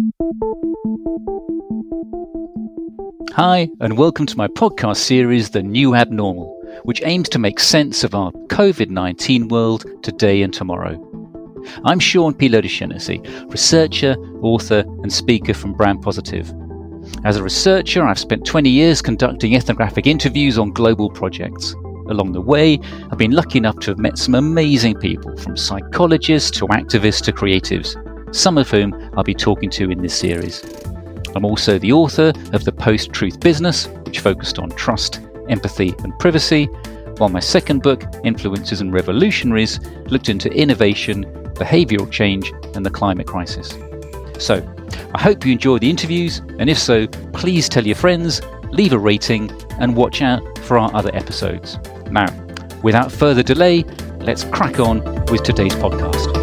Hi, and welcome to my podcast series, The New Abnormal, which aims to make sense of our COVID-19 world today and tomorrow. I'm Sean P. Lodishenesi, researcher, author, and speaker from Brand Positive. As a researcher, I've spent 20 years conducting ethnographic interviews on global projects. Along the way, I've been lucky enough to have met some amazing people, from psychologists to activists to creatives, some of whom I'll be talking to in this series. I'm also the author of The Post-Truth Business, which focused on trust, empathy, and privacy, while my second book, Influencers and Revolutionaries, looked into innovation, behavioural change, and the climate crisis. So, I hope you enjoy the interviews, and if so, please tell your friends, leave a rating, and watch out for our other episodes. Now, without further delay, let's crack on with today's podcast.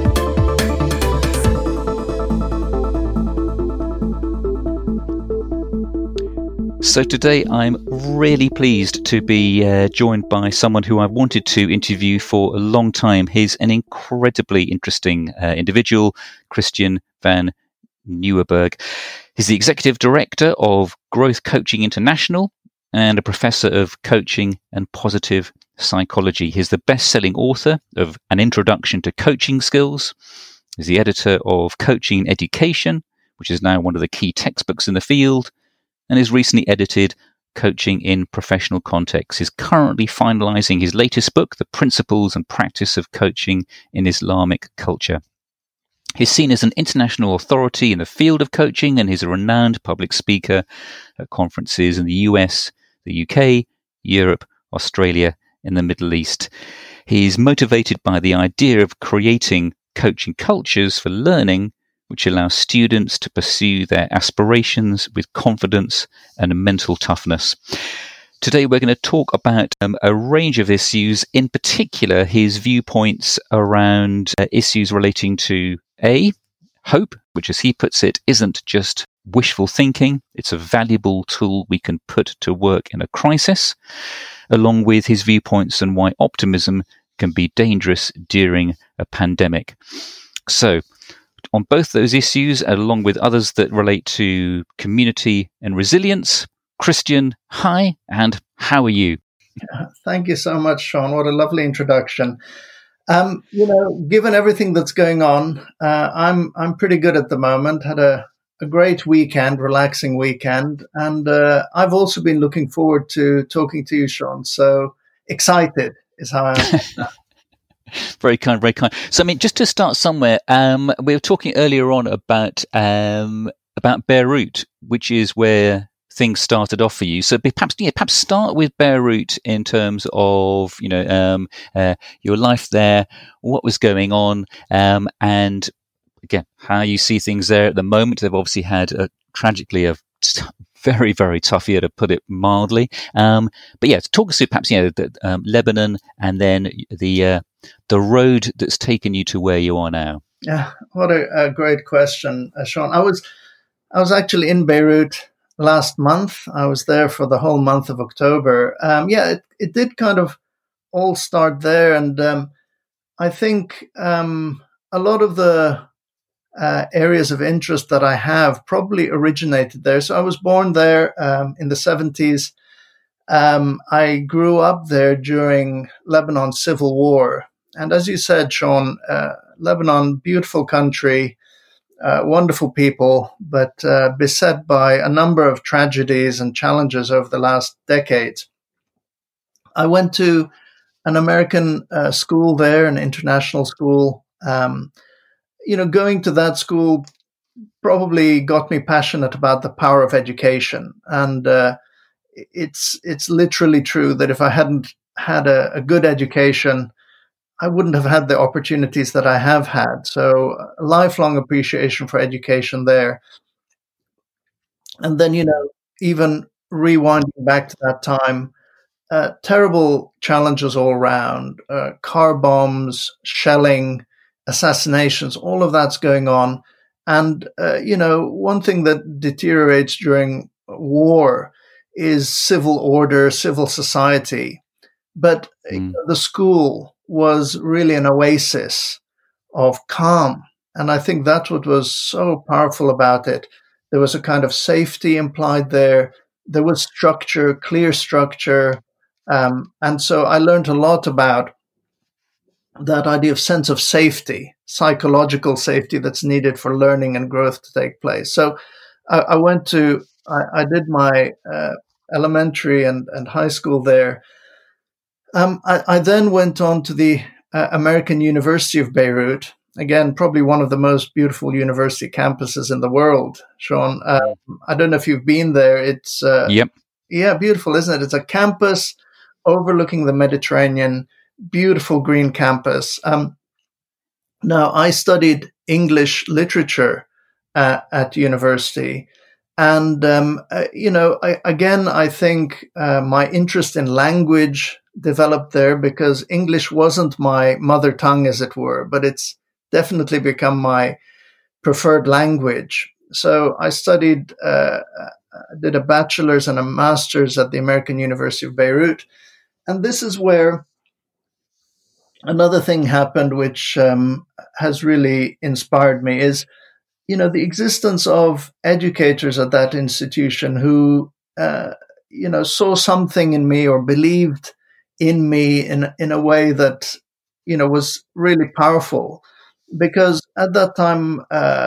So today I'm really pleased to be joined by someone who I've wanted to interview for a long time. He's an incredibly interesting individual, Christian van Nieuwerburgh. He's the Executive Director of Growth Coaching International and a Professor of Coaching and Positive Psychology. He's the best-selling author of An Introduction to Coaching Skills. He's the editor of Coaching and Education, which is now one of the key textbooks in the field, and has recently edited Coaching in Professional Contexts. He's currently finalizing his latest book, The Principles and Practice of Coaching in Islamic Culture. He's seen as an international authority in the field of coaching, and he's a renowned public speaker at conferences in the US, the UK, Europe, Australia, and the Middle East. He's motivated by the idea of creating coaching cultures for learning, which allows students to pursue their aspirations with confidence and mental toughness. Today, we're going to talk about a range of issues, in particular, his viewpoints around issues relating to hope, which, as he puts it, isn't just wishful thinking. It's a valuable tool we can put to work in a crisis, along with his viewpoints on why optimism can be dangerous during a pandemic. So, on both those issues, along with others that relate to community and resilience, Christian, hi, and how are you? Thank you so much, Sean. What a lovely introduction. Given everything that's going on, I'm pretty good at the moment. Had a great weekend, relaxing weekend, and I've also been looking forward to talking to you, Sean. So excited is how I am. Very kind, very kind. So, I mean, just to start somewhere, we were talking earlier on about Beirut, which is where things started off for you. So, perhaps start with Beirut in terms of your life there, what was going on, and again how you see things there at the moment. They've obviously had tragically a very, very tough year, to put it mildly. But yeah, talk us through perhaps Lebanon, and then the road that's taken you to where you are now. Yeah, what a great question, Sean. I was actually in Beirut last month. I was there for the whole month of October. It did kind of all start there, and I think a lot of the areas of interest that I have probably originated there. So I was born there in the 70s. I grew up there during Lebanon's civil war. And as you said, Sean, Lebanon, beautiful country, wonderful people, but beset by a number of tragedies and challenges over the last decades. I went to an American school there, an international school. Going to that school probably got me passionate about the power of education. And it's literally true that if I hadn't had a good education, I wouldn't have had the opportunities that I have had. So a lifelong appreciation for education there. And then, even rewinding back to that time, terrible challenges all around, car bombs, shelling, assassinations, all of that's going on. And, one thing that deteriorates during war is civil order, civil society. But the school was really an oasis of calm And I think that's what was so powerful about it. There was a kind of safety implied there. There was structure, clear structure. And so I learned a lot about that idea of sense of safety, psychological safety that's needed for learning and growth to take place. So I did my elementary and high school there. I then went on to the American University of Beirut. Again, probably one of the most beautiful university campuses in the world, Sean. I don't know if you've been there. It's beautiful, isn't it? It's a campus overlooking the Mediterranean, beautiful green campus. Now, I studied English literature at university. And, I think my interest in language developed there because English wasn't my mother tongue, as it were, but it's definitely become my preferred language. So I studied, did a bachelor's and a master's at the American University of Beirut. And this is where another thing happened, which has really inspired me, is the existence of educators at that institution who, saw something in me or believed in me in a way that, was really powerful. Because at that time,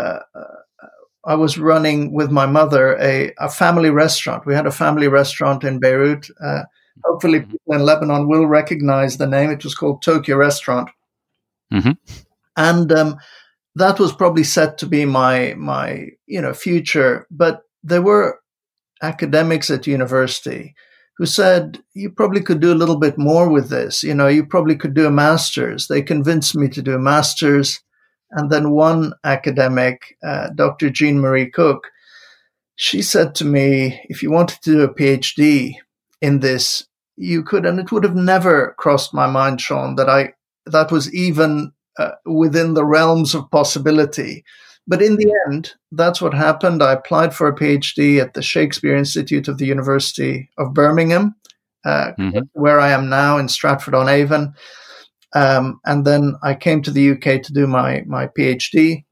I was running with my mother a family restaurant. We had a family restaurant in Beirut. Hopefully people in Lebanon will recognize the name. It was called Tokyo Restaurant. Mm-hmm. And that was probably set to be my future. But there were academics at university who said, you probably could do a little bit more with this. You probably could do a master's. They convinced me to do a master's. And then one academic, Dr. Jean-Marie Cook, she said to me, if you wanted to do a PhD in this, you could. And it would have never crossed my mind, Sean, that was even within the realms of possibility. But in the end, that's what happened. I applied for a PhD at the Shakespeare Institute of the University of Birmingham, where I am now in Stratford-on-Avon. And then I came to the UK to do my PhD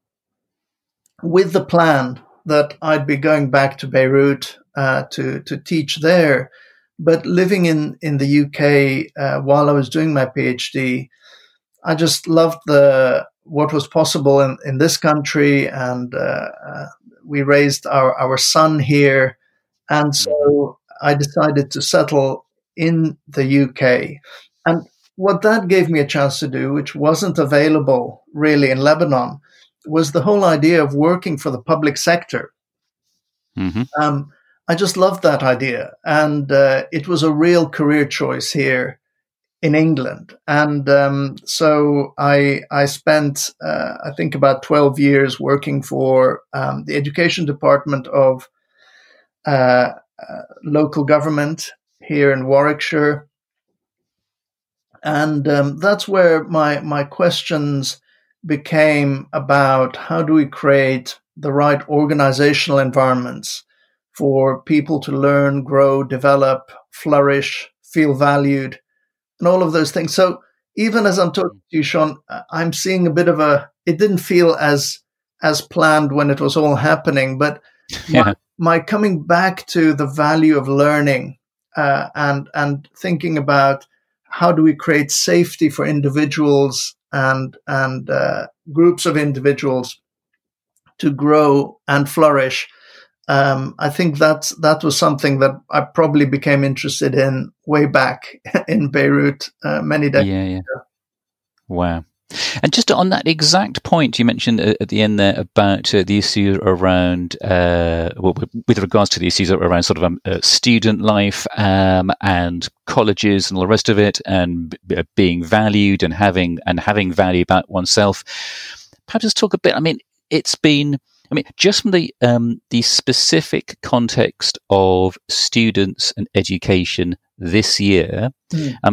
with the plan that I'd be going back to Beirut to teach there. But living in the UK while I was doing my PhD, I just loved what was possible in this country, and we raised our son here. And so I decided to settle in the UK. And what that gave me a chance to do, which wasn't available really in Lebanon, was the whole idea of working for the public sector. Mm-hmm. I just loved that idea. And it was a real career choice here in England. And so I spent, I think, about 12 years working for the education department of local government here in Warwickshire. And that's where my questions became about how do we create the right organizational environments for people to learn, grow, develop, flourish, feel valued, and all of those things. So even as I'm talking to you, Sean, I'm seeing a bit of it didn't feel as planned when it was all happening, but my coming back to the value of learning and thinking about how do we create safety for individuals and groups of individuals to grow and flourish. I think that was something that I probably became interested in way back in Beirut many decades ago. Wow. And just on that exact point you mentioned at the end there about the issue around, with regards to the issues around sort of student life and colleges and all the rest of it, and being valued and having value about oneself. Perhaps just talk a bit. Just from the specific context of students and education this year,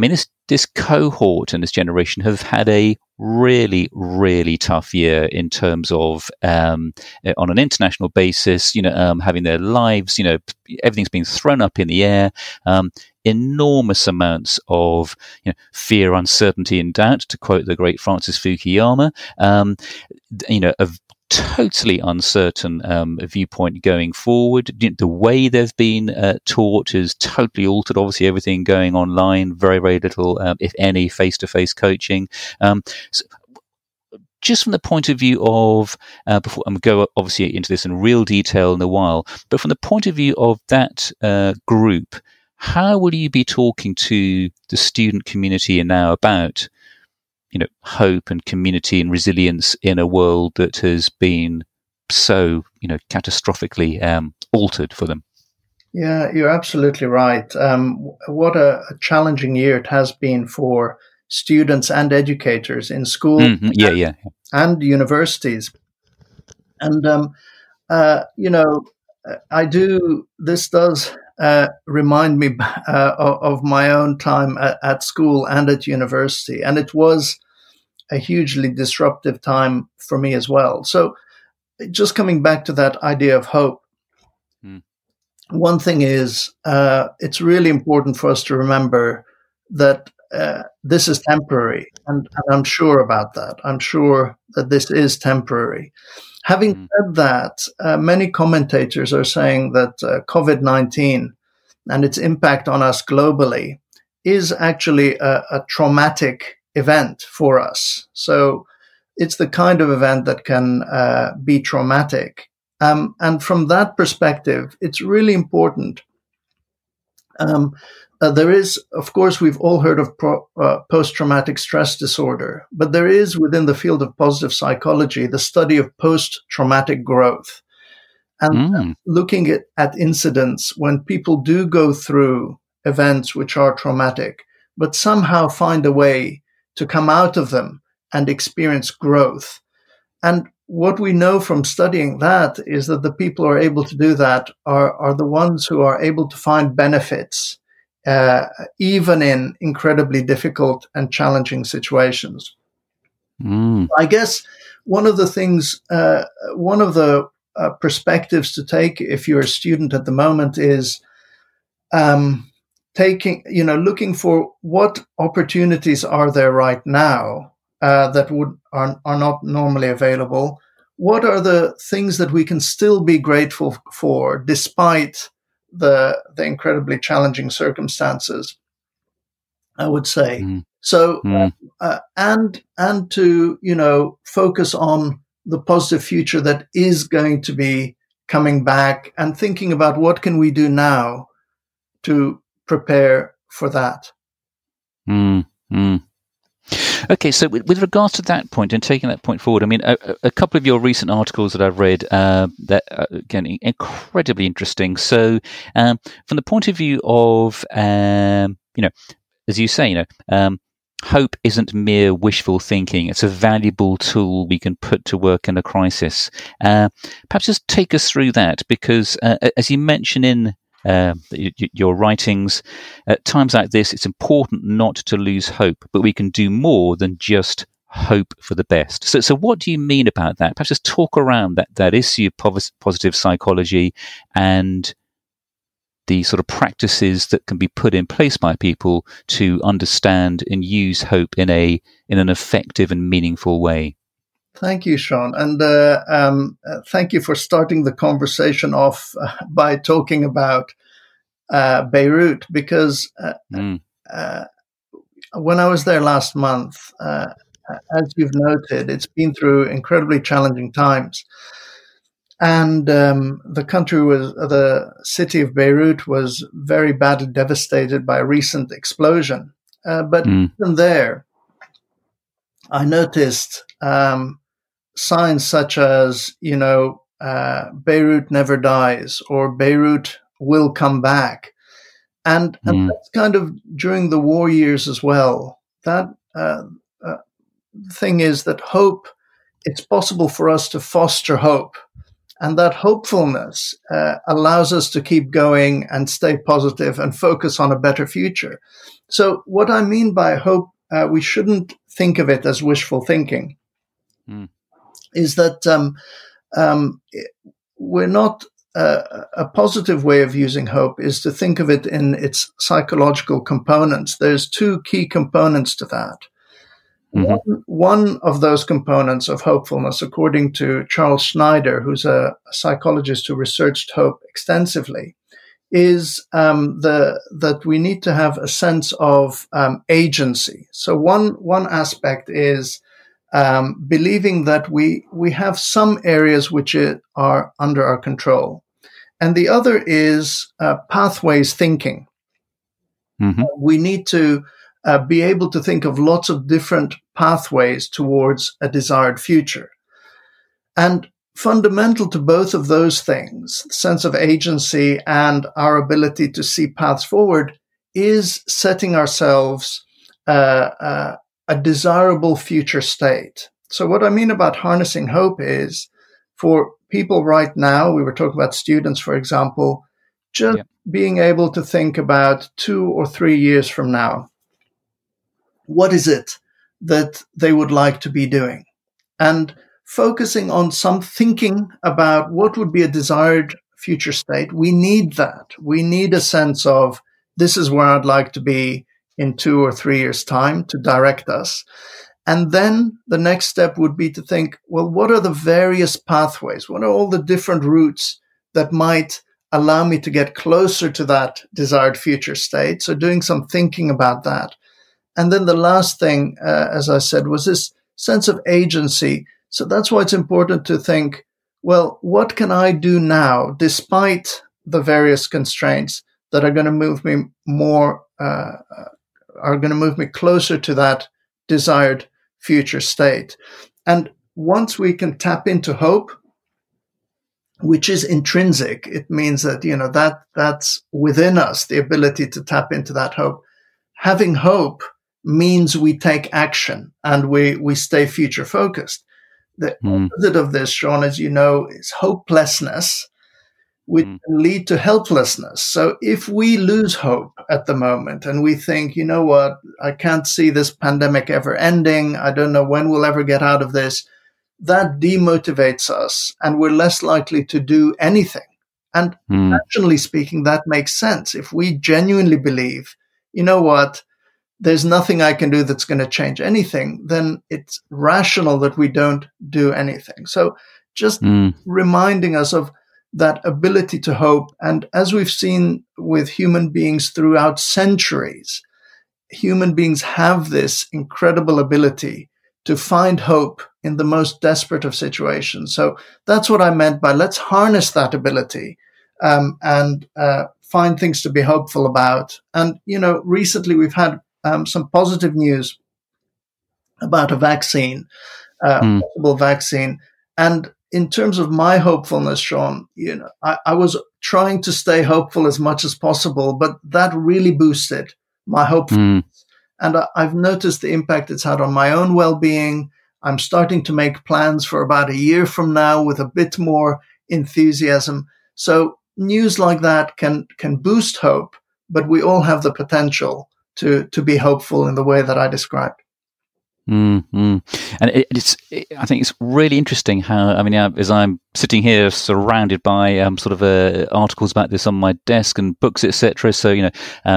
this cohort and this generation have had a really, really tough year in terms of on an international basis, having their lives, everything's been thrown up in the air. Enormous amounts of fear, uncertainty, and doubt, to quote the great Francis Fukuyama. A totally uncertain viewpoint going forward. The way they've been taught is totally altered. Obviously, everything going online, very, very little, if any, face-to-face coaching. So just from the point of view of, before I'm going to go obviously into this in real detail in a while, but from the point of view of that group, how will you be talking to the student community now about hope and community and resilience in a world that has been so, catastrophically altered for them? Yeah, you're absolutely right. What a challenging year it has been for students and educators in school and universities. And, this does remind me of my own time at school and at university. And it was a hugely disruptive time for me as well. So just coming back to that idea of hope, one thing is it's really important for us to remember that this is temporary. And I'm sure about that. I'm sure that this is temporary. Having said that, many commentators are saying that COVID-19 and its impact on us globally is actually a traumatic event for us. So it's the kind of event that can be traumatic. And from that perspective, it's really important. There is, of course, we've all heard of post-traumatic stress disorder, but there is within the field of positive psychology the study of post-traumatic growth. And looking at incidents when people do go through events which are traumatic, but somehow find a way to come out of them and experience growth. And what we know from studying that is that the people who are able to do that are the ones who are able to find benefits, even in incredibly difficult and challenging situations. I guess one of the things, one of the perspectives to take if you're a student at the moment is looking for what opportunities are there right now that are not normally available. What are the things that we can still be grateful for despite the incredibly challenging circumstances, I would say. So, and to, focus on the positive future that is going to be coming back and thinking about what can we do now to prepare for that. Okay, so with regards to that point and taking that point forward, I mean, a couple of your recent articles that I've read that are, again, incredibly interesting. So, from the point of view of, as you say, hope isn't mere wishful thinking. It's a valuable tool we can put to work in a crisis. Perhaps just take us through that, because as you mention in your writings, at times like this, it's important not to lose hope, but we can do more than just hope for the best. So what do you mean about that? Perhaps just talk around that issue of positive psychology and the sort of practices that can be put in place by people to understand and use hope in an effective and meaningful way. Thank you, Sean. And thank you for starting the conversation off by talking about Beirut, because when I was there last month, as you've noted, it's been through incredibly challenging times. And the city of Beirut was very badly devastated by a recent explosion. But even there, I noticed signs such as, Beirut never dies, or Beirut will come back. And that's kind of during the war years as well. That thing is that hope, it's possible for us to foster hope. And that hopefulness allows us to keep going and stay positive and focus on a better future. So what I mean by hope, we shouldn't think of it as wishful thinking, is that we're not, a positive way of using hope is to think of it in its psychological components. There's two key components to that. One of those components of hopefulness, according to Charles Schneider, who's a psychologist who researched hope extensively, is that we need to have a sense of agency. So one aspect is believing that we have some areas which are under our control, and the other is pathways thinking. We need to be able to think of lots of different pathways towards a desired future. And fundamental to both of those things, the sense of agency and our ability to see paths forward, is setting ourselves a desirable future state. So what I mean about harnessing hope is, for people right now, we were talking about students, for example, just being able to think about 2 or 3 years from now. What is it that they would like to be doing? And focusing on some thinking about what would be a desired future state. We need that. We need a sense of, this is where I'd like to be in 2 or 3 years' time, to direct us. And then the next step would be to think, well, what are the various pathways? What are all the different routes that might allow me to get closer to that desired future state? So doing some thinking about that. And then the last thing, as I said, was this sense of agency. So that's why it's important to think, well, what can I do now, despite the various constraints that are going to move me more, are going to move me closer to that desired future state? And once we can tap into hope, which is intrinsic, it means that, that's within us, the ability to tap into that hope. Having hope means we take action and we stay future focused. The opposite of this, Sean, as you know, is hopelessness, which can lead to helplessness. So if we lose hope at the moment and we think, you know what, I can't see this pandemic ever ending, I don't know when we'll ever get out of this, that demotivates us and we're less likely to do anything. And rationally speaking, that makes sense. If we genuinely believe, you know what, there's nothing I can do that's going to change anything, then it's rational that we don't do anything. So just reminding us of that ability to hope. And as we've seen with human beings throughout centuries, human beings have this incredible ability to find hope in the most desperate of situations. So that's what I meant by let's harness that ability and find things to be hopeful about. And, recently we've had some positive news about a vaccine, possible vaccine. And in terms of my hopefulness, Sean, I was trying to stay hopeful as much as possible, but that really boosted my hopefulness. And I've noticed the impact it's had on my own well-being. I'm starting to make plans for about a year from now with a bit more enthusiasm. So news like that can boost hope, but we all have the potential to be hopeful in the way that I described. And I think it's really interesting how, as I'm sitting here surrounded by articles about this on my desk and books, etc. So,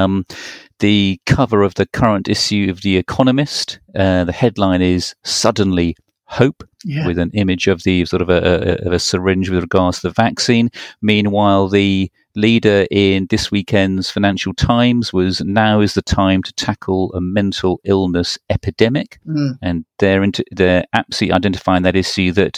the cover of the current issue of The Economist, the headline is "Suddenly Hope," with an image of the of a syringe with regards to the vaccine. Meanwhile, the leader in this weekend's Financial Times was, "Now is the time to tackle a mental illness epidemic," and they're absolutely identifying that issue. That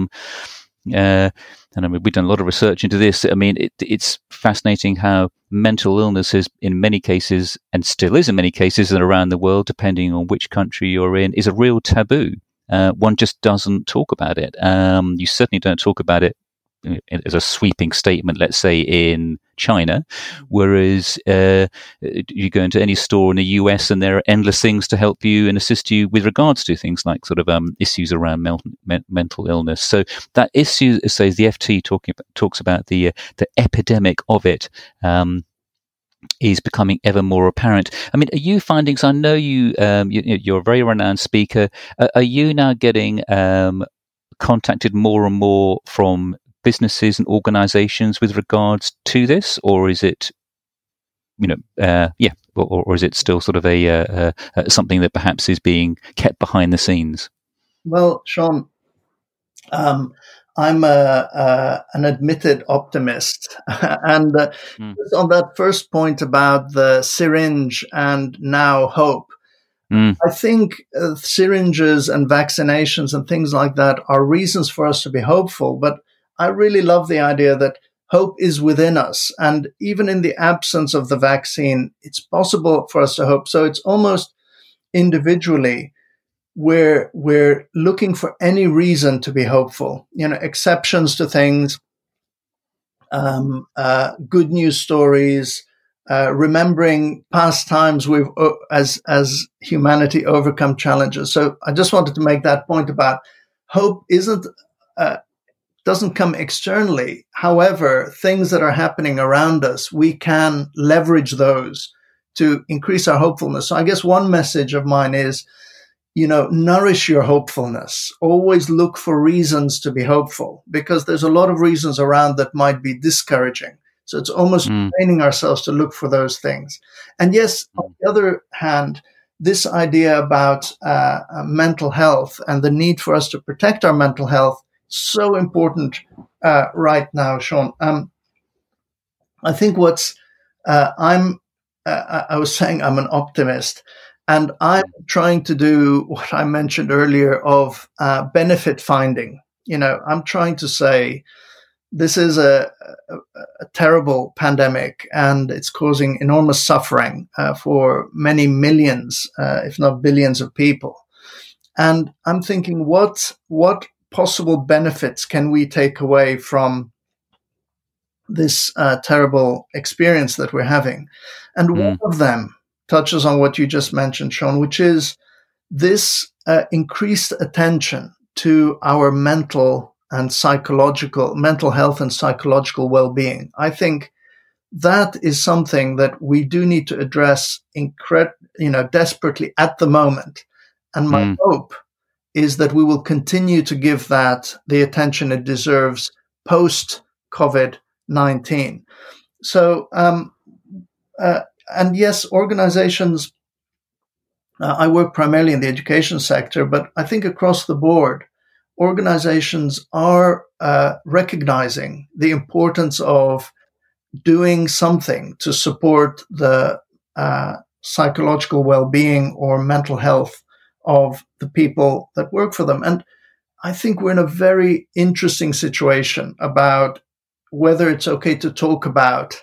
we've done a lot of research into this. It's fascinating how mental illness is, in many cases, and still is in many cases, and around the world, depending on which country you're in, is a real taboo. One just doesn't talk about it. You certainly don't talk about it as a sweeping statement, let's say in China, whereas you go into any store in the US and there are endless things to help you and assist you with regards to things like issues around mental illness. So that issue, says the FT, talks about the epidemic of it. is becoming ever more apparent. I mean, are you finding? So I know you're a very renowned speaker. Are you now getting contacted more and more from businesses and organisations with regards to this, or is it, or is it still sort of a something that perhaps is being kept behind the scenes? Well, Sean, I'm an admitted optimist, and on that first point about the syringe and now hope, I think syringes and vaccinations and things like that are reasons for us to be hopeful. But I really love the idea that hope is within us, and even in the absence of the vaccine, it's possible for us to hope. So it's almost individually. We're looking for any reason to be hopeful, exceptions to things, good news stories, remembering past times we've, as humanity, overcome challenges. So I just wanted to make that point about hope doesn't come externally. However, things that are happening around us, we can leverage those to increase our hopefulness. So I guess one message of mine is, nourish your hopefulness. Always look for reasons to be hopeful, because there's a lot of reasons around that might be discouraging. So it's almost training ourselves to look for those things. And yes, on the other hand, this idea about mental health and the need for us to protect our mental health, so important right now, Sean. I think I was saying I'm an optimist. And I'm trying to do what I mentioned earlier of benefit finding. I'm trying to say this is a terrible pandemic, and it's causing enormous suffering for many millions, if not billions of people. And I'm thinking, what possible benefits can we take away from this terrible experience that we're having? And one of them touches on what you just mentioned, Sean, which is this increased attention to our mental health and psychological well-being. I think that is something that we do need to address desperately at the moment. And my hope is that we will continue to give that the attention it deserves post-COVID-19. So, and yes, organizations, I work primarily in the education sector, but I think across the board, organizations are recognizing the importance of doing something to support the psychological well-being or mental health of the people that work for them. And I think we're in a very interesting situation about whether it's okay to talk about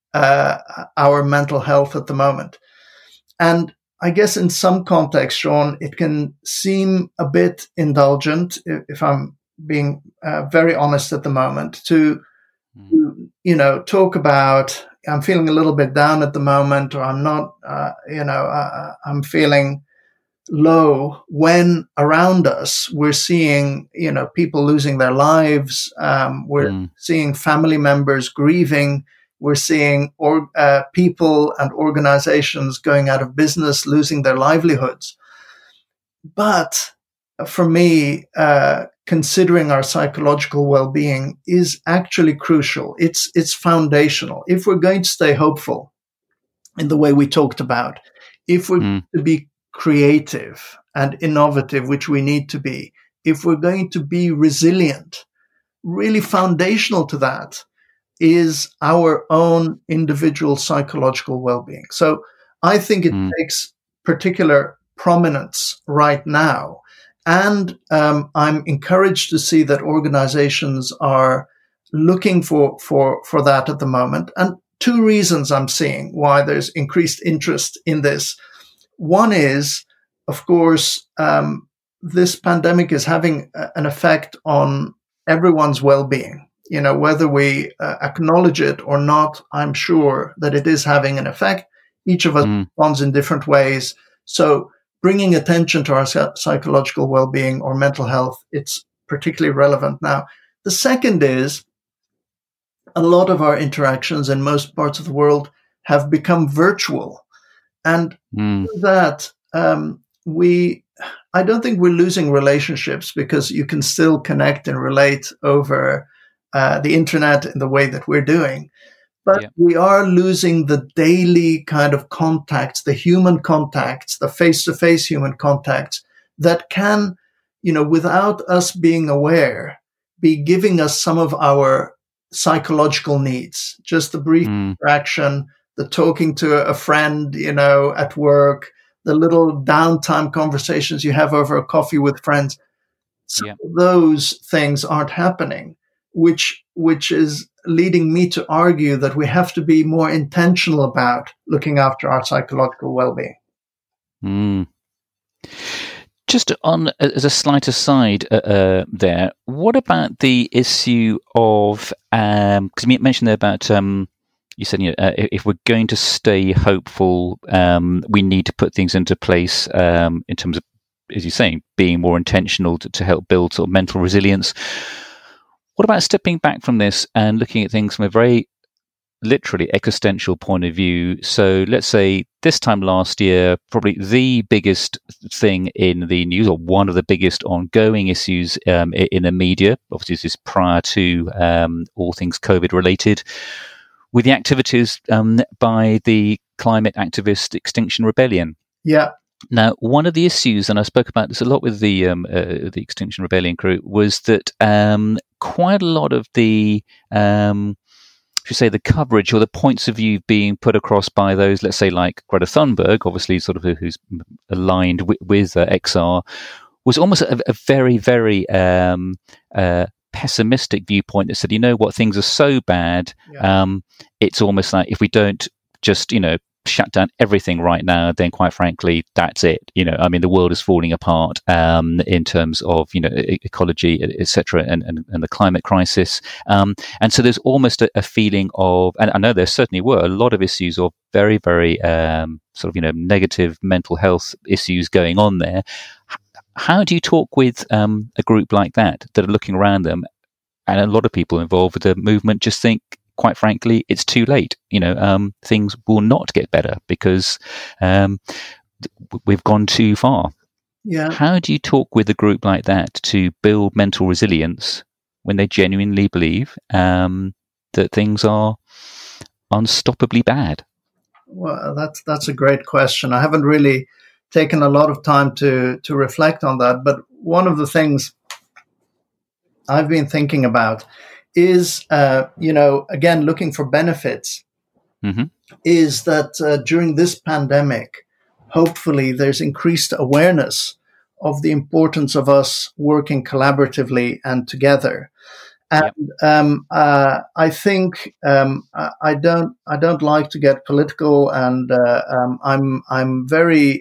our mental health at the moment. And I guess in some context, Sean, it can seem a bit indulgent, if I'm being very honest at the moment, to talk about, I'm feeling a little bit down at the moment, or I'm not, I'm feeling low, when around us we're seeing, people losing their lives, we're seeing family members grieving, we're seeing people and organizations going out of business, losing their livelihoods. But for me, considering our psychological well-being is actually crucial. It's foundational. If we're going to stay hopeful in the way we talked about, if we're going to be creative and innovative, which we need to be, if we're going to be resilient, really foundational to that is our own individual psychological well-being. So I think it takes particular prominence right now. And I'm encouraged to see that organizations are looking for that at the moment. And two reasons I'm seeing why there's increased interest in this. One is, of course, this pandemic is having an effect on everyone's well-being. Whether we acknowledge it or not, I'm sure that it is having an effect. Each of us responds in different ways. So bringing attention to our psychological well-being or mental health, it's particularly relevant now. The second is a lot of our interactions in most parts of the world have become virtual. And that I don't think we're losing relationships, because you can still connect and relate over the internet in the way that we're doing. But we are losing the daily kind of contacts, the human contacts, the face-to-face human contacts that can, without us being aware, be giving us some of our psychological needs. Just the brief interaction, the talking to a friend, at work, the little downtime conversations you have over a coffee with friends. Some of those things aren't happening, which is leading me to argue that we have to be more intentional about looking after our psychological well-being. Just on as a slight aside there, what about the issue of, because you mentioned there about, you said, if we're going to stay hopeful, we need to put things into place in terms of, as you're saying, being more intentional to help build sort of mental resilience. What about stepping back from this and looking at things from a very literally existential point of view? So let's say this time last year, probably the biggest thing in the news, or one of the biggest ongoing issues in the media, obviously this is prior to all things COVID related, with the activities by the climate activist Extinction Rebellion. Yeah. Now, one of the issues, and I spoke about this a lot with the Extinction Rebellion crew, was that quite a lot of the, the coverage or the points of view being put across by those, let's say, like Greta Thunberg, obviously sort of who's aligned with XR, was almost a very, very pessimistic viewpoint that said, things are so bad, it's almost like if we don't just, shut down everything right now, then quite frankly, that's it. The world is falling apart in terms of, ecology, etc., and the climate crisis. And so there's almost a feeling of, and I know there certainly were a lot of issues of very, very negative mental health issues going on there. How do you talk with a group like that are looking around them, and a lot of people involved with the movement just think, quite frankly, it's too late. Things will not get better because we've gone too far. Yeah. How do you talk with a group like that to build mental resilience when they genuinely believe that things are unstoppably bad? Well, that's a great question. I haven't really taken a lot of time to reflect on that, but one of the things I've been thinking about is, again, looking for benefits, is that during this pandemic, hopefully there's increased awareness of the importance of us working collaboratively and together. And I think I don't like to get political, and I'm very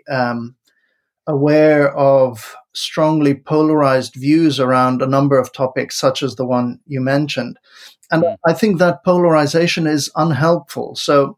aware of strongly polarized views around a number of topics, such as the one you mentioned. And I think that polarization is unhelpful. So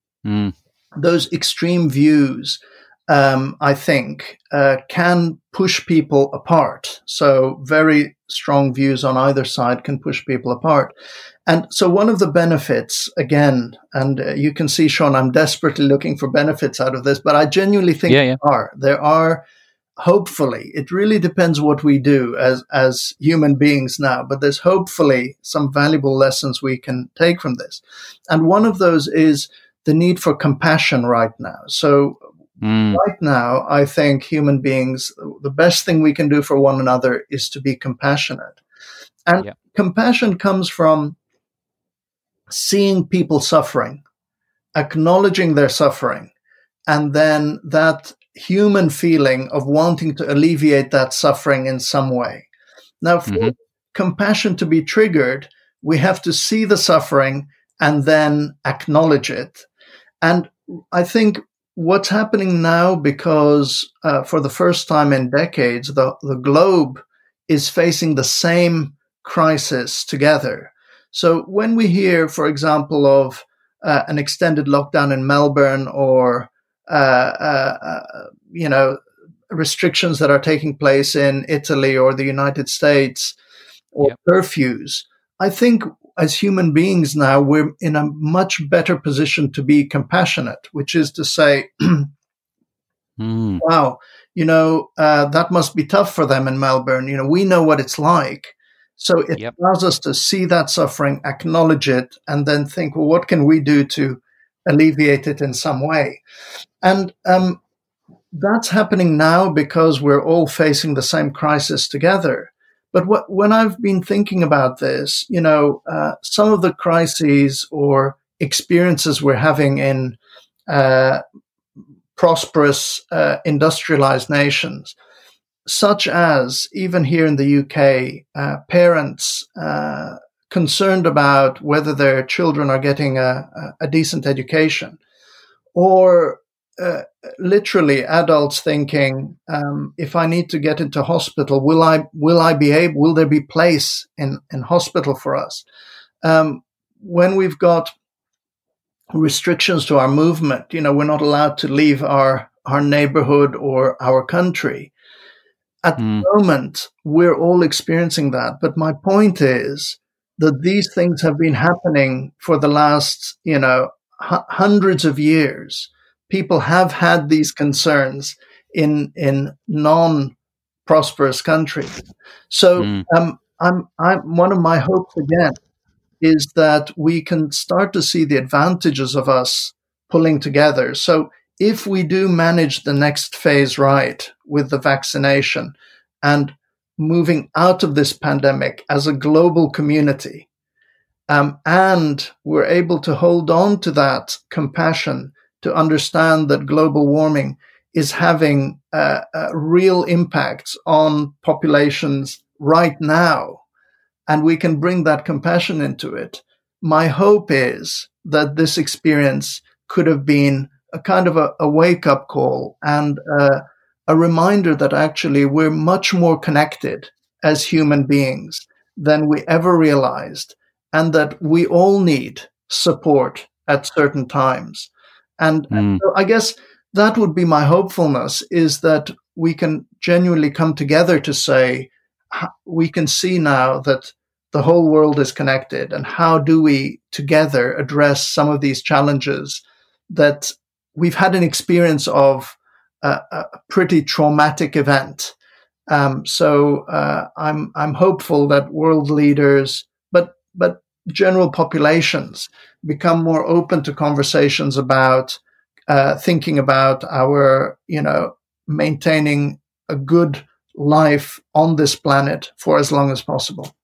those extreme views, I think, can push people apart. So very strong views on either side can push people apart. And so one of the benefits, again, and you can see, Sean, I'm desperately looking for benefits out of this, but I genuinely think there are, hopefully, it really depends what we do as human beings now, but there's hopefully some valuable lessons we can take from this. And one of those is the need for compassion right now. So right now, I think human beings, the best thing we can do for one another is to be compassionate. And compassion comes from seeing people suffering, acknowledging their suffering, and then that human feeling of wanting to alleviate that suffering in some way. Now, for compassion to be triggered, we have to see the suffering and then acknowledge it. And I think what's happening now, because for the first time in decades, the globe is facing the same crisis together. So when we hear, for example, of an extended lockdown in Melbourne, or restrictions that are taking place in Italy or the United States, or curfews, I think as human beings now, we're in a much better position to be compassionate, which is to say, wow, that must be tough for them in Melbourne. We know what it's like. So it allows us to see that suffering, acknowledge it, and then think, well, what can we do to alleviate it in some way? And that's happening now because we're all facing the same crisis together. But when I've been thinking about this, some of the crises or experiences we're having in prosperous industrialized nations, such as even here in the UK, parents concerned about whether their children are getting a decent education, or literally adults thinking, if I need to get into hospital, will there be place in hospital for us? When we've got restrictions to our movement, we're not allowed to leave our neighborhood or our country. At the moment, we're all experiencing that. But my point is that these things have been happening for the last, hundreds of years. People have had these concerns in non-prosperous countries. So I'm one of my hopes again is that we can start to see the advantages of us pulling together. So if we do manage the next phase right with the vaccination and moving out of this pandemic as a global community, and we're able to hold on to that compassion to understand that global warming is having real impacts on populations right now, and we can bring that compassion into it. My hope is that this experience could have been a kind of a wake-up call and a reminder that actually we're much more connected as human beings than we ever realized, and that we all need support at certain times. And so I guess that would be my hopefulness, is that we can genuinely come together to say, we can see now that the whole world is connected, and how do we together address some of these challenges that we've had an experience of a pretty traumatic event. So I'm hopeful that world leaders, but general populations become more open to conversations about thinking about our, maintaining a good life on this planet for as long as possible.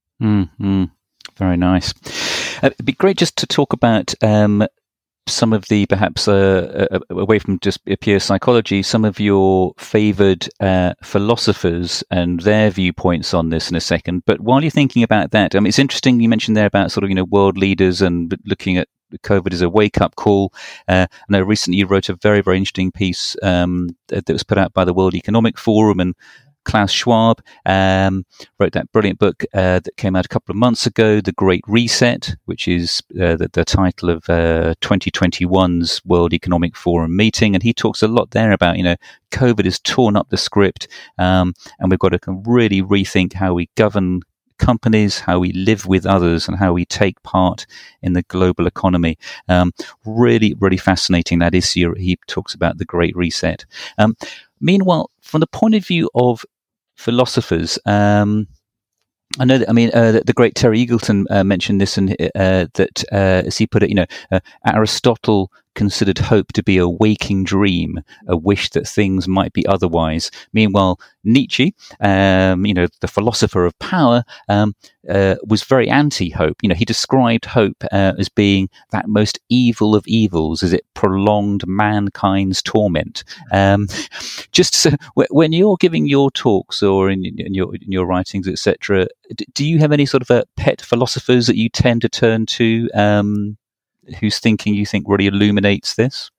Very nice. It'd be great just to talk about some of the, perhaps away from just pure psychology, some of your favoured philosophers and their viewpoints on this in a second. But while you're thinking about that, it's interesting you mentioned there about sort of, world leaders and looking at COVID as a wake-up call. I know recently you wrote a very, very interesting piece that was put out by the World Economic Forum, and Klaus Schwab wrote that brilliant book that came out a couple of months ago, The Great Reset, which is the title of 2021's World Economic Forum meeting. And he talks a lot there about, COVID has torn up the script, and we've got to really rethink how we govern companies, how we live with others, and how we take part in the global economy. Really, really fascinating, that issue. He talks about the Great Reset. Meanwhile, from the point of view of philosophers, I know that the great Terry Eagleton mentioned this, and that as he put it, Aristotle considered hope to be a waking dream, a wish that things might be otherwise. Meanwhile, Nietzsche, the philosopher of power, was very anti-hope. He described hope as being that most evil of evils, as it prolonged mankind's torment. Just so, when you're giving your talks or in your writings, etc., do you have any sort of pet philosophers that you tend to turn to? Whose thinking you think really illuminates this?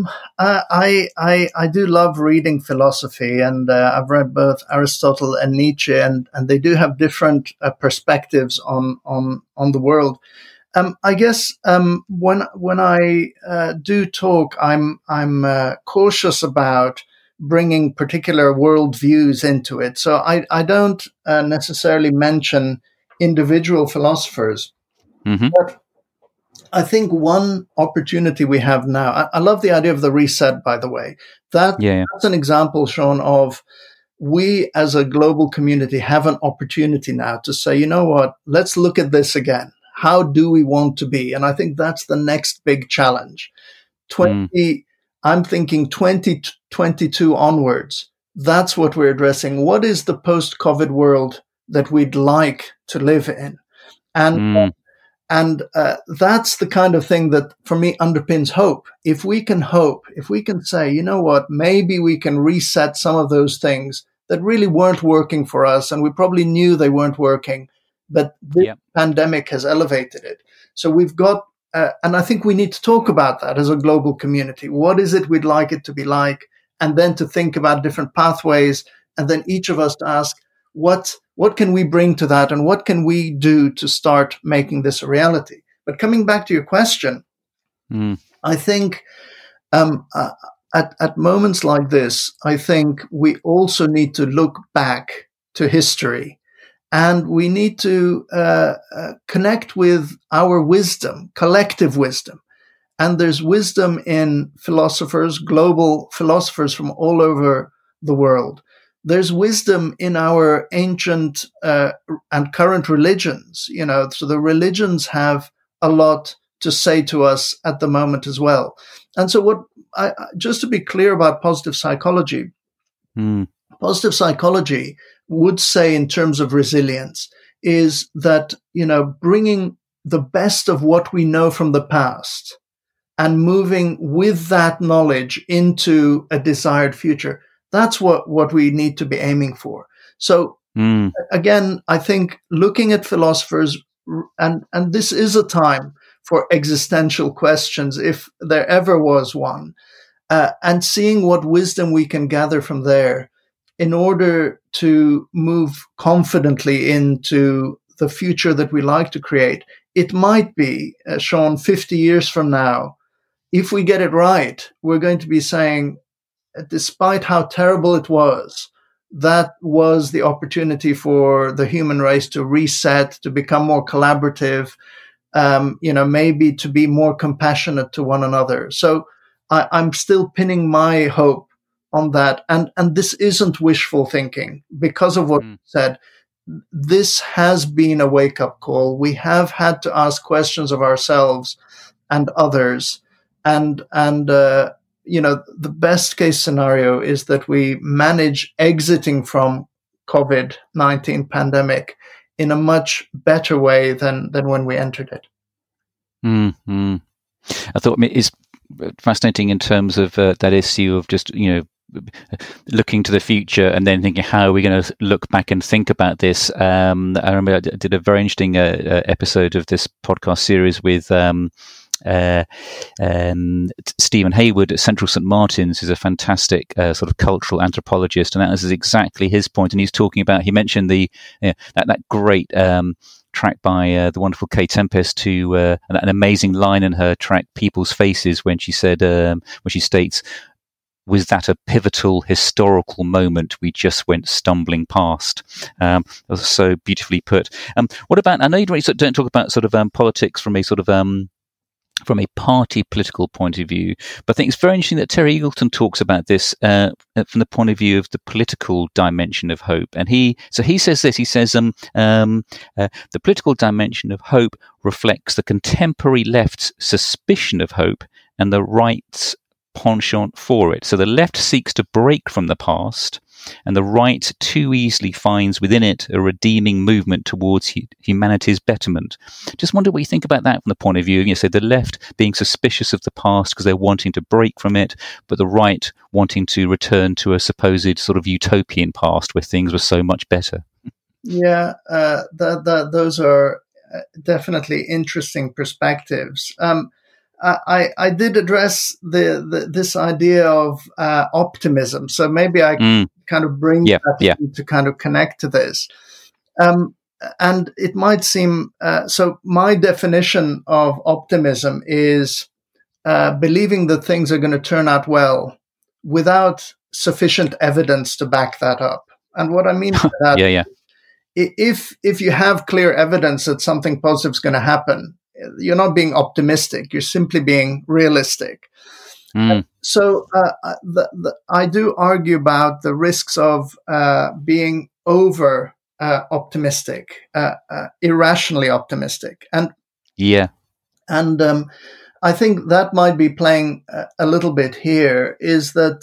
I do love reading philosophy, and I've read both Aristotle and Nietzsche, and they do have different perspectives on the world. I guess when I do talk, I'm cautious about bringing particular worldviews into it. So I don't necessarily mention individual philosophers. Mm-hmm. But I think one opportunity we have now, I love the idea of the reset, by the way. That's an example, Sean, of we as a global community have an opportunity now to say, you know what, let's look at this again. How do we want to be? And I think that's the next big challenge. I'm thinking 2022 onwards. That's what we're addressing. What is the post-COVID world that we'd like to live in? And that's the kind of thing that, for me, underpins hope. If we can hope, if we can say, you know what, maybe we can reset some of those things that really weren't working for us, and we probably knew they weren't working, but the pandemic has elevated it. So we've got, and I think we need to talk about that as a global community. What is it we'd like it to be like? And then to think about different pathways, and then each of us to ask, what can we bring to that, and what can we do to start making this a reality? But coming back to your question, I think at moments like this, I think we also need to look back to history, and we need to connect with our wisdom, collective wisdom. And there's wisdom in philosophers, global philosophers from all over the world. There's wisdom in our ancient and current religions, so the religions have a lot to say to us at the moment as well. And so just to be clear about positive psychology, positive psychology would say in terms of resilience is that, bringing the best of what we know from the past and moving with that knowledge into a desired future. That's what we need to be aiming for. So again, I think looking at philosophers, and this is a time for existential questions, if there ever was one, and seeing what wisdom we can gather from there in order to move confidently into the future that we like to create. It might be, Sean, 50 years from now, if we get it right, we're going to be saying, despite how terrible it was, that was the opportunity for the human race to reset, to become more collaborative, maybe to be more compassionate to one another. So I'm still pinning my hope on that. And this isn't wishful thinking because of what you said. This has been a wake-up call. We have had to ask questions of ourselves and others. And the best case scenario is that we manage exiting from COVID-19 pandemic in a much better way than when we entered it. Mm-hmm. I thought it's fascinating in terms of that issue of just, looking to the future and then thinking, how are we going to look back and think about this? I remember I did a very interesting episode of this podcast series with Stephen Hayward at Central St. Martin's, who's a fantastic sort of cultural anthropologist, and that is exactly his point. And he's talking about, he mentioned that great track by the wonderful Kay Tempest, who an amazing line in her track "People's Faces" when she said, when she states, "Was that a pivotal historical moment we just went stumbling past?" That was so beautifully put. What about? I know you don't talk about sort of politics from a sort of from a party political point of view, but I think it's very interesting that Terry Eagleton talks about this from the point of view of the political dimension of hope. And he says this. He says the political dimension of hope reflects the contemporary left's suspicion of hope and the right's penchant for it. So the left seeks to break from the past, and the right too easily finds within it a redeeming movement towards humanity's betterment. Just wonder what you think about that from the point of view, so the left being suspicious of the past because they're wanting to break from it, but the right wanting to return to a supposed sort of utopian past where things were so much better. Yeah, those are definitely interesting perspectives. I did address this idea of optimism, so maybe I can kind of bring that to kind of connect to this. And it might seem so. My definition of optimism is believing that things are going to turn out well without sufficient evidence to back that up. And what I mean by that if you have clear evidence that something positive is going to happen, you're not being optimistic. You're simply being realistic. So I do argue about the risks of being over optimistic, irrationally optimistic, and I think that might be playing a little bit here. Is that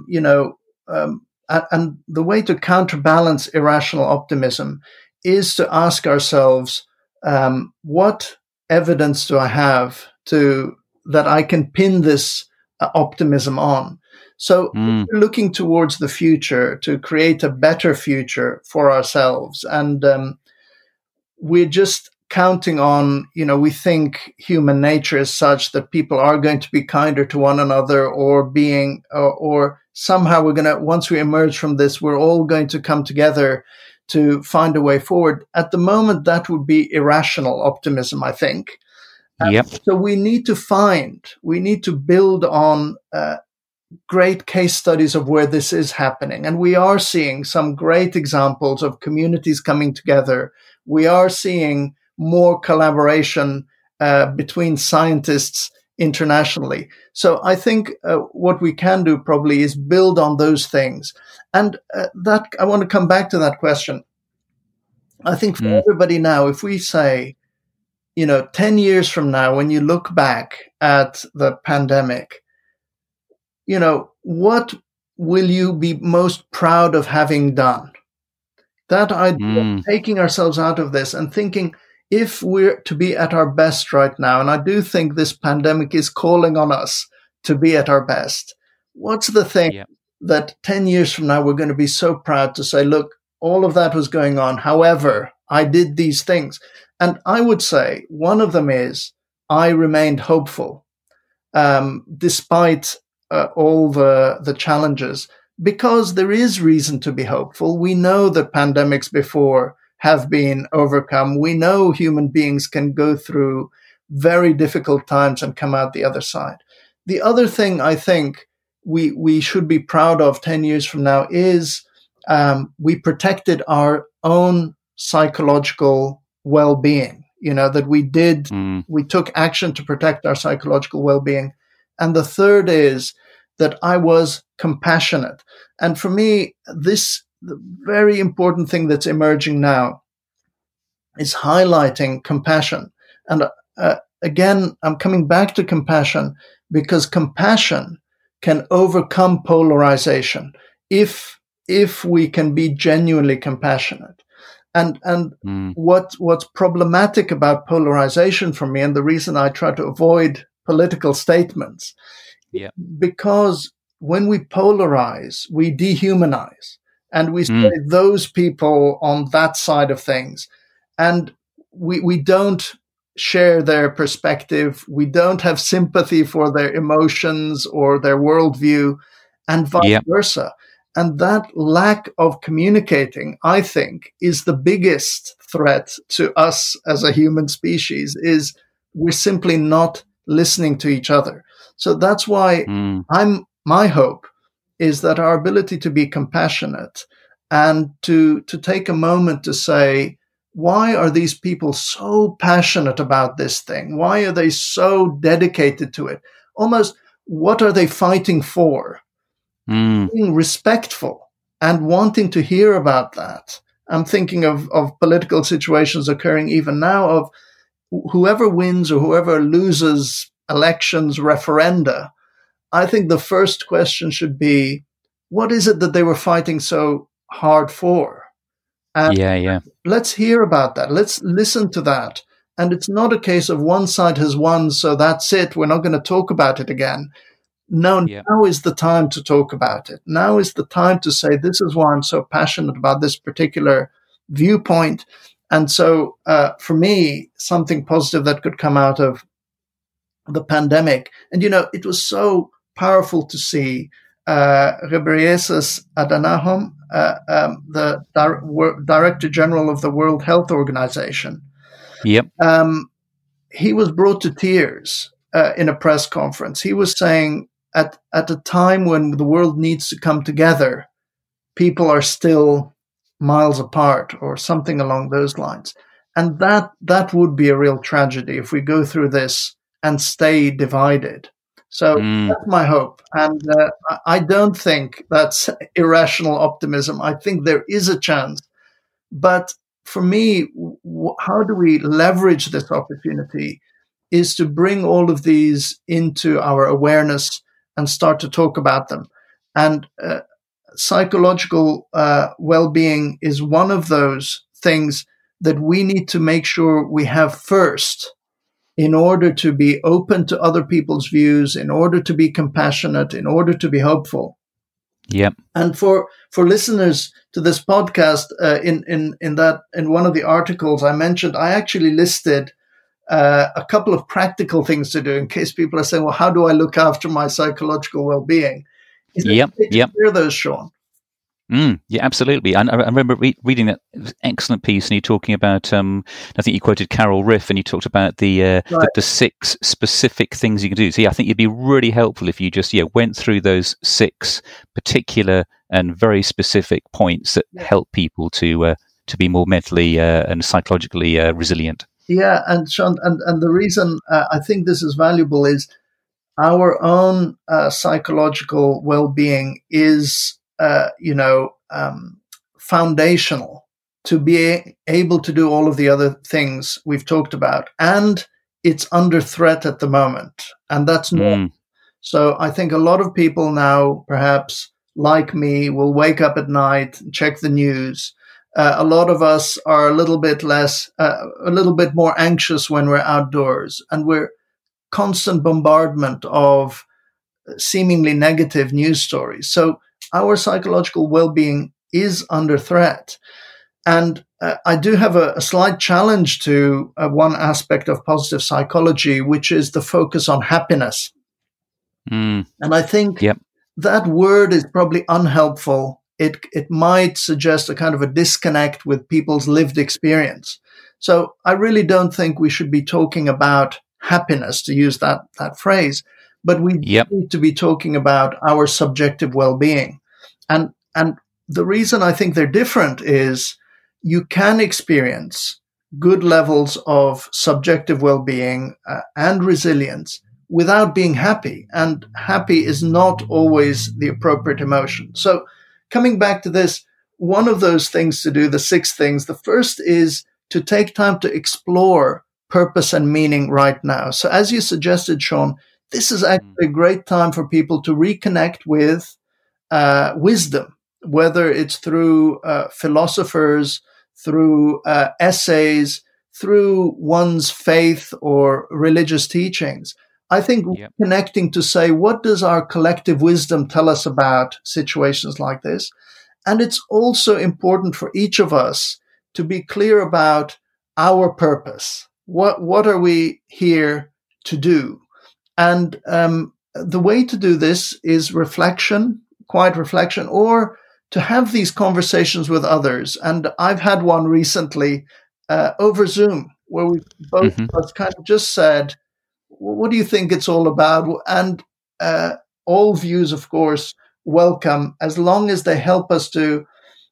and the way to counterbalance irrational optimism is to ask ourselves, what evidence do I have that I can pin this optimism on? So we're looking towards the future to create a better future for ourselves. And we're just counting on, we think human nature is such that people are going to be kinder to one another, or somehow we're going to, once we emerge from this, we're all going to come together to find a way forward. At the moment, that would be irrational optimism, I think. So we need to build on great case studies of where this is happening. And we are seeing some great examples of communities coming together. We are seeing more collaboration between scientists internationally. So I think what we can do probably is build on those things. And that I want to come back to that question. I think for everybody now, if we say, 10 years from now, when you look back at the pandemic, what will you be most proud of having done? That idea of taking ourselves out of this and thinking, if we're to be at our best right now, and I do think this pandemic is calling on us to be at our best, what's the thing that 10 years from now we're going to be so proud to say, look, all of that was going on. However, I did these things. And I would say one of them is I remained hopeful despite all the challenges, because there is reason to be hopeful. We know that pandemics before have been overcome. We know human beings can go through very difficult times and come out the other side. The other thing I think we should be proud of 10 years from now is we protected our own psychological well-being, that we took action to protect our psychological well-being. And the third is that I was compassionate. And for me, the very important thing that's emerging now is highlighting compassion. And again, I'm coming back to compassion because compassion can overcome polarization if we can be genuinely compassionate. And what's problematic about polarization for me, and the reason I try to avoid political statements, because when we polarize, we dehumanize, and we say those people on that side of things, and we don't share their perspective, we don't have sympathy for their emotions or their worldview, and vice versa. And that lack of communicating, I think, is the biggest threat to us as a human species, is we're simply not listening to each other. So that's why my hope is that our ability to be compassionate and to take a moment to say, why are these people so passionate about this thing? Why are they so dedicated to it? Almost, what are they fighting for? Being respectful and wanting to hear about that. I'm thinking of political situations occurring even now, of whoever wins or whoever loses elections, referenda. I think the first question should be, what is it that they were fighting so hard for? And let's hear about that. Let's listen to that. And it's not a case of one side has won, so that's it. We're not going to talk about it again. No, now is the time to talk about it. Now is the time to say, this is why I'm so passionate about this particular viewpoint. And so for me, something positive that could come out of the pandemic, and it was so powerful to see Ghebreyesus Adhanom, the Director General of the World Health Organization. He was brought to tears in a press conference. He was saying, at a time when the world needs to come together, people are still miles apart or something along those lines. And that would be a real tragedy if we go through this and stay divided. So that's my hope. And I don't think that's irrational optimism. I think there is a chance. But for me, how do we leverage this opportunity is to bring all of these into our awareness and start to talk about them. And psychological well-being is one of those things that we need to make sure we have first in order to be open to other people's views, in order to be compassionate, in order to be hopeful. Yep. And for listeners to this podcast, in one of the articles I mentioned, I actually listed a couple of practical things to do in case people are saying, well, how do I look after my psychological well-being? Yep. Hear those, Sean? Yeah, absolutely. I remember reading that excellent piece, and you talking about. I think you quoted Carol Riff, and you talked about the 6 specific things you can do. So yeah, I think it'd be really helpful if you just went through those 6 particular and very specific points that help people to be more mentally and psychologically resilient. Yeah, and Sean, and the reason I think this is valuable is our own psychological well-being is. Foundational to be able to do all of the other things we've talked about. And it's under threat at the moment. And that's not. So I think a lot of people now, perhaps like me, will wake up at night, check the news. A lot of us are a little bit more anxious when we're outdoors, and we're constant bombardment of seemingly negative news stories. So our psychological well-being is under threat. And I do have a slight challenge to one aspect of positive psychology, which is the focus on happiness. And I think that word is probably unhelpful. It might suggest a kind of a disconnect with people's lived experience. So I really don't think we should be talking about happiness, to use that phrase. But we need to be talking about our subjective well-being. And the reason I think they're different is you can experience good levels of subjective well-being and resilience without being happy. And happy is not always the appropriate emotion. So coming back to this, one of those things to do, the 6 things, the first is to take time to explore purpose and meaning right now. So as you suggested, Sean, this is actually a great time for people to reconnect with wisdom, whether it's through philosophers, through essays, through one's faith or religious teachings. I think connecting to say, what does our collective wisdom tell us about situations like this? And it's also important for each of us to be clear about our purpose. What are we here to do? And the way to do this is reflection, quiet reflection, or to have these conversations with others. And I've had one recently over Zoom where we both of us kind of just said, what do you think it's all about? And all views, of course, welcome, as long as they help us to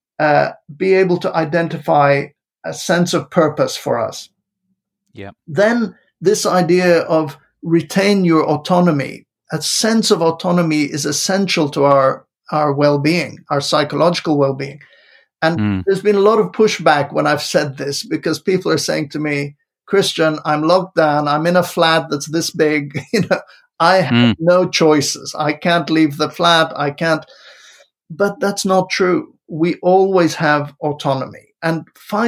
be able to identify a sense of purpose for us. Yeah. Then this idea of retain your autonomy, a sense of autonomy is essential to our well-being, our psychological well-being. And there's been a lot of pushback when I've said this, because people are saying to me, Christian, I'm locked down. I'm in a flat that's this big. I have no choices. I can't leave the flat. I can't. But that's not true. We always have autonomy. And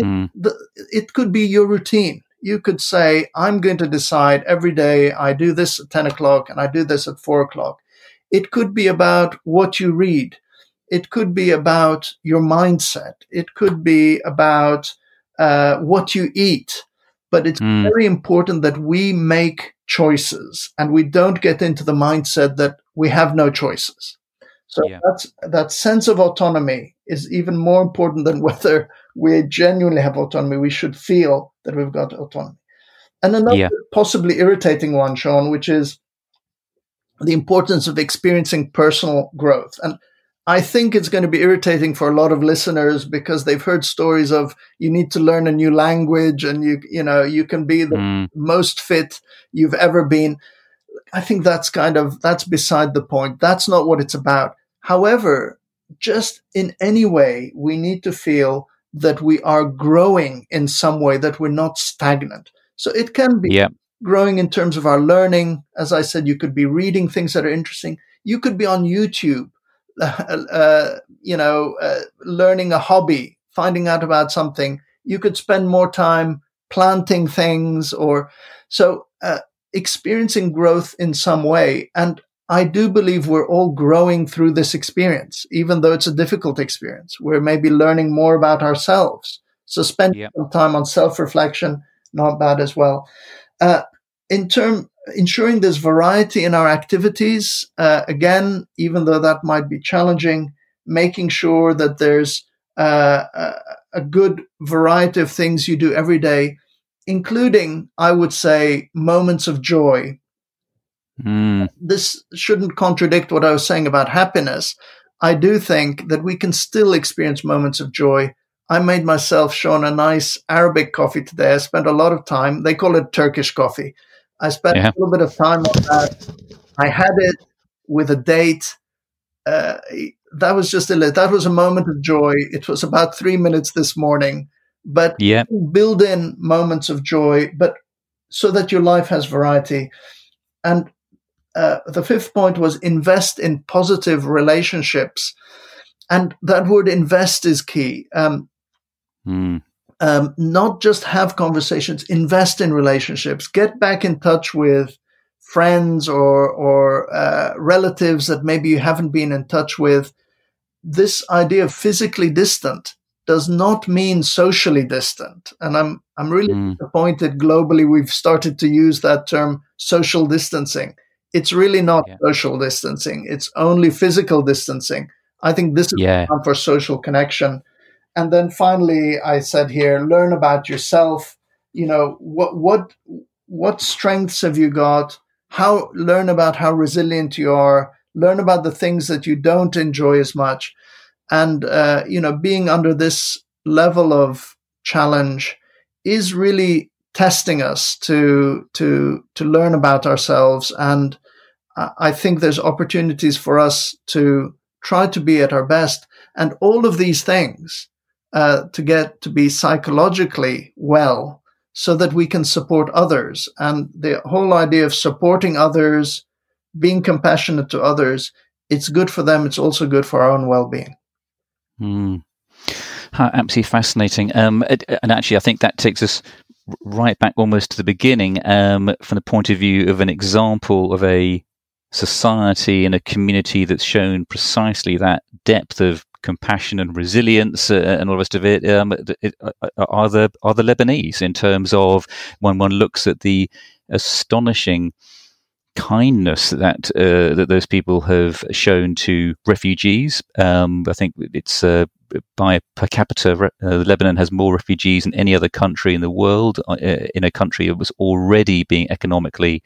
it could be your routine. You could say, I'm going to decide every day I do this at 10 o'clock and I do this at 4 o'clock. It could be about what you read. It could be about your mindset. It could be about what you eat. But it's very important that we make choices and we don't get into the mindset that we have no choices. So that sense of autonomy is even more important than whether we genuinely have autonomy. We should feel that we've got autonomy. And another possibly irritating one, Sean, which is the importance of experiencing personal growth. And I think it's going to be irritating for a lot of listeners because they've heard stories of you need to learn a new language and you can be the most fit you've ever been. I think that's beside the point. That's not what it's about. However, just in any way, we need to feel that we are growing in some way, that we're not stagnant. So it can be growing in terms of our learning. As I said, you could be reading things that are interesting. You could be on YouTube, learning a hobby, finding out about something. You could spend more time planting things experiencing growth in some way. And I do believe we're all growing through this experience, even though it's a difficult experience. We're maybe learning more about ourselves. So spending some time on self-reflection, not bad as well. Ensuring there's variety in our activities, again, even though that might be challenging, making sure that there's a good variety of things you do every day, including, I would say, moments of joy. This shouldn't contradict what I was saying about happiness. I do think that we can still experience moments of joy. I made myself, Sean, a nice Arabic coffee today. I spent a lot of time. They call it Turkish coffee. I spent a little bit of time on that. I had it with a date. That was a moment of joy. It was about 3 minutes this morning. But build in moments of joy, but so that your life has variety. And the fifth point was invest in positive relationships. And that word invest is key. Not just have conversations, invest in relationships. Get back in touch with friends or relatives that maybe you haven't been in touch with. This idea of physically distant does not mean socially distant. And I'm really disappointed globally we've started to use that term social distancing. It's really not social distancing. It's only physical distancing. I think this is time for social connection. And then finally, I said here, learn about yourself. What strengths have you got? Learn about how resilient you are. Learn about the things that you don't enjoy as much. And, being under this level of challenge is really testing us to learn about ourselves. And I think there's opportunities for us to try to be at our best. And all of these things to get to be psychologically well so that we can support others. And the whole idea of supporting others, being compassionate to others, it's good for them. It's also good for our own well-being. How absolutely fascinating. And actually, I think that takes us right back almost to the beginning, from the point of view of an example of a society and a community that's shown precisely that depth of compassion and resilience and all the rest of it, are the Lebanese, in terms of when one looks at the astonishing kindness that those people have shown to refugees. I think it's by per capita, Lebanon has more refugees than any other country in the world, in a country that was already being economically,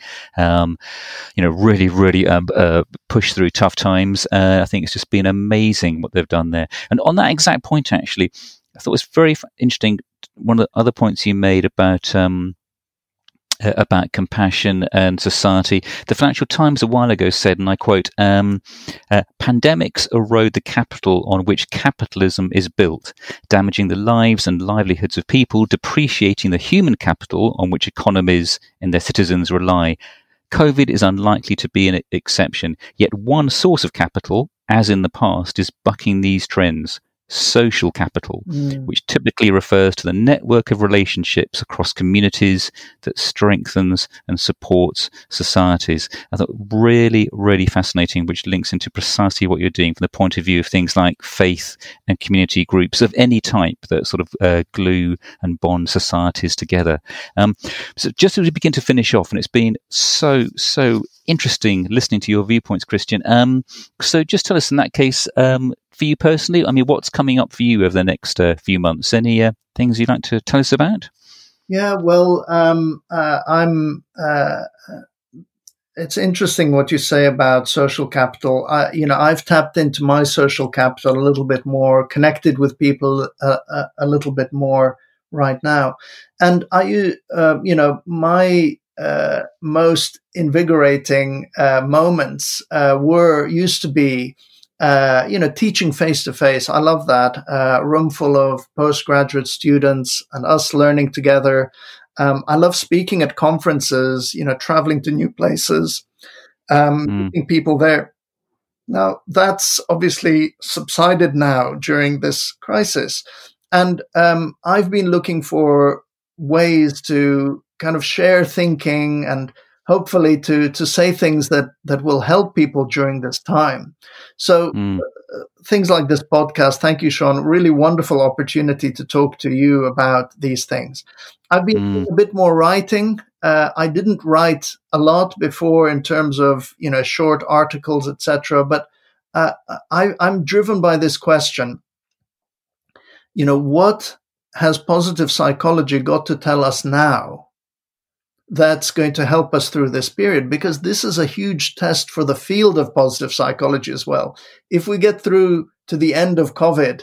really pushed through tough times. I think it's just been amazing what they've done there. And on that exact point, actually, I thought it was very interesting. One of the other points you made about compassion and society. The Financial Times a while ago said, and I quote, pandemics erode the capital on which capitalism is built, damaging the lives and livelihoods of people, depreciating the human capital on which economies and their citizens rely. COVID is unlikely to be an exception, yet one source of capital, as in the past, is bucking these trends. Social capital, which typically refers to the network of relationships across communities that strengthens and supports societies. I thought really, really fascinating, which links into precisely what you're doing from the point of view of things like faith and community groups of any type that sort of glue and bond societies together. So just as we begin to finish off, and it's been so interesting listening to your viewpoints, Christian. So just tell us in that case, for you personally, I mean, what's coming up for you over the next few months? Any things you'd like to tell us about? Yeah, well, I'm it's interesting what you say about social capital. I've tapped into my social capital a little bit more, connected with people a little bit more right now. And my most invigorating moments used to be, teaching face to face. I love that. A room full of postgraduate students and us learning together. I love speaking at conferences, traveling to new places, meeting people there. Now, that's obviously subsided now during this crisis. And I've been looking for ways to kind of share thinking and hopefully to say things that will help people during this time. So things like this podcast, thank you, Sean, really wonderful opportunity to talk to you about these things. I've been doing a bit more writing. I didn't write a lot before in terms of, short articles, etc. But I'm driven by this question. What has positive psychology got to tell us now that's going to help us through this period? Because this is a huge test for the field of positive psychology as well. If we get through to the end of COVID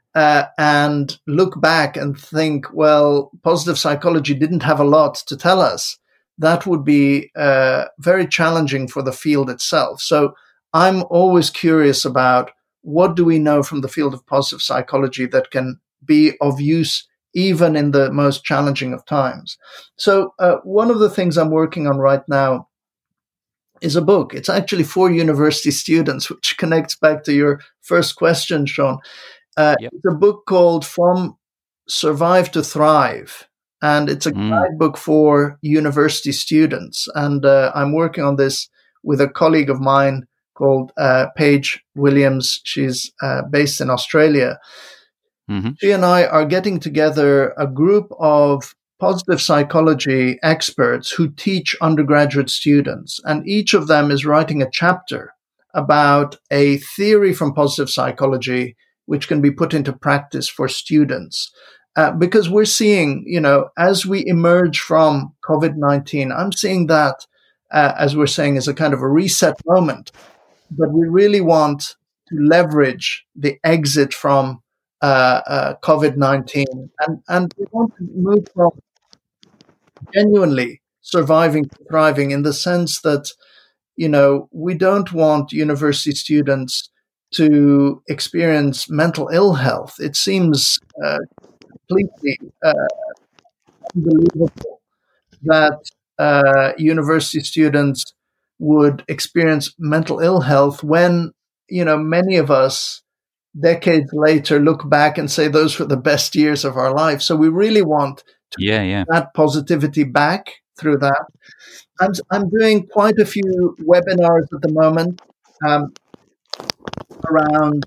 and look back and think, well, positive psychology didn't have a lot to tell us, that would be very challenging for the field itself. So I'm always curious about what do we know from the field of positive psychology that can be of use even in the most challenging of times. So one of the things I'm working on right now is a book. It's actually for university students, which connects back to your first question, Sean. It's a book called From Survive to Thrive, and it's a guidebook for university students. And I'm working on this with a colleague of mine called Paige Williams. She's based in Australia. She and I are getting together a group of positive psychology experts who teach undergraduate students, and each of them is writing a chapter about a theory from positive psychology which can be put into practice for students. Because we're seeing, as we emerge from COVID-19, I'm seeing that, as we're saying, as a kind of a reset moment. But we really want to leverage the exit from COVID-19, and we want to move from genuinely surviving to thriving, in the sense that, we don't want university students to experience mental ill health. It seems completely unbelievable that university students would experience mental ill health when, many of us decades later look back and say those were the best years of our life. So we really want to get that positivity back through that. I'm doing quite a few webinars at the moment around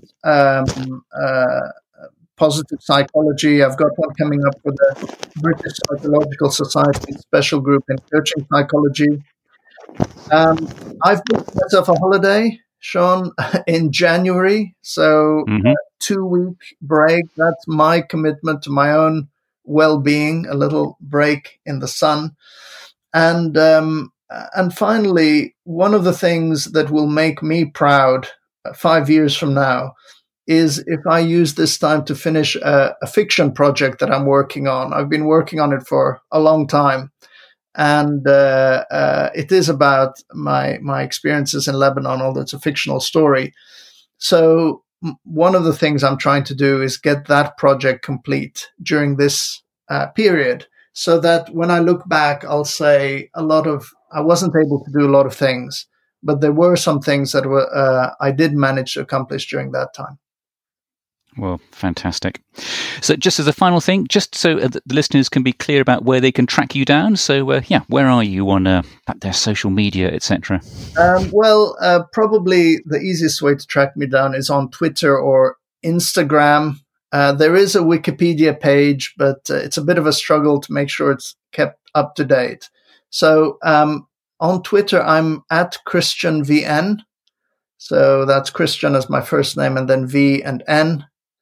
positive psychology. I've got one coming up for the British Psychological Society special group in coaching psychology. I've booked myself a holiday, Sean, in January. So 2-week break. That's my commitment to my own well-being, a little break in the sun. And finally, one of the things that will make me proud 5 years from now is if I use this time to finish a fiction project that I'm working on. I've been working on it for a long time. And it is about my experiences in Lebanon, although it's a fictional story. So one of the things I'm trying to do is get that project complete during this period, so that when I look back, I'll say I wasn't able to do a lot of things, but there were some things that I did manage to accomplish during that time. Well, fantastic. So just as a final thing, just so the listeners can be clear about where they can track you down. So, where are you on their social media, etc.? Probably the easiest way to track me down is on Twitter or Instagram. There is a Wikipedia page, but it's a bit of a struggle to make sure it's kept up to date. So on Twitter, I'm at ChristianVN. So that's Christian as my first name, and then V and N.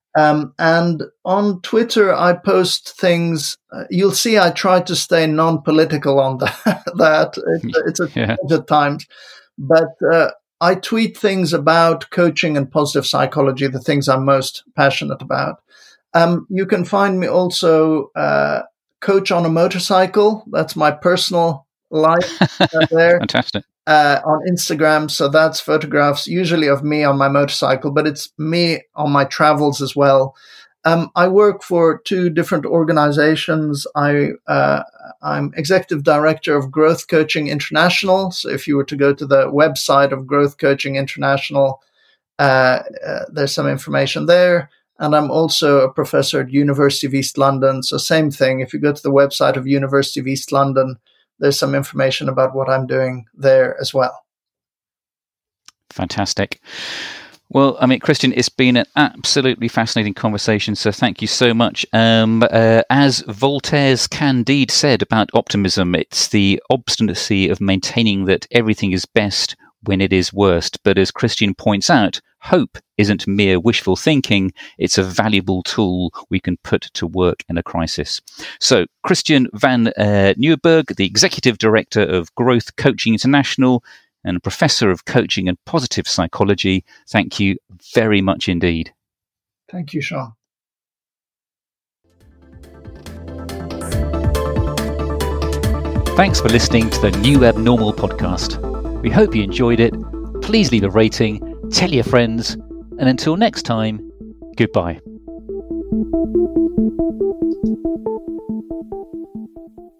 And on Twitter, I post things. You'll see I try to stay non-political on that. It's a challenge at times. But I tweet things about coaching and positive psychology, the things I'm most passionate about. You can find me also Coach on a Motorcycle. That's my personal life there. Fantastic. On Instagram. So that's photographs usually of me on my motorcycle, but it's me on my travels as well. I work for 2 different organizations. I'm executive director of Growth Coaching International. So if you were to go to the website of Growth Coaching International, there's some information there. And I'm also a professor at University of East London. So same thing. If you go to the website of University of East London, there's some information about what I'm doing there as well. Fantastic. Well, I mean, Christian, it's been an absolutely fascinating conversation, so thank you so much. As Voltaire's Candide said about optimism, it's the obstinacy of maintaining that everything is best when it is worst. But as Christian points out, hope isn't mere wishful thinking. It's a valuable tool we can put to work in a crisis. So Christian van Nieuwburg, the Executive Director of Growth Coaching International and Professor of Coaching and Positive Psychology, thank you very much indeed. Thank you, Sean. Thanks for listening to the New Abnormal podcast. We hope you enjoyed it. Please leave a rating, tell your friends, and until next time, goodbye.